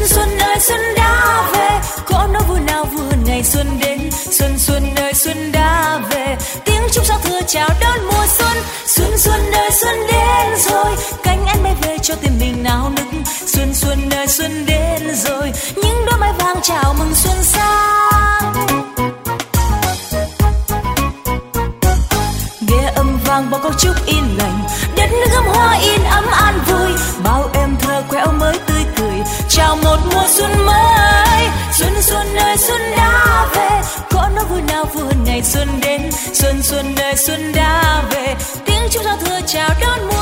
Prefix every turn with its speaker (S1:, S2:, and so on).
S1: xuân ơi xuân đã về, có nỗi vui nào vừa ngày xuân đến. Xuân xuân ơi xuân đã về, tiếng chúc giao thừa chào đón mùa xuân. Xuân xuân ơi xuân đến rồi, cánh én bay về cho tim mình náo nức. Xuân xuân ơi xuân đến rồi, những đóa mai vàng chào mừng xuân sang. Nghe âm vang bao câu chúc yên lành, đất nước gấm hoa in ấm an vui. Bao em thơ quẹo mới tươi cười, chào một mùa xuân mới. Xuân xuân ơi xuân đã về, có nỗi vui nào vừa ngày xuân đến. Xuân xuân ơi xuân đã về, tiếng chúc giao thừa chào đón mùa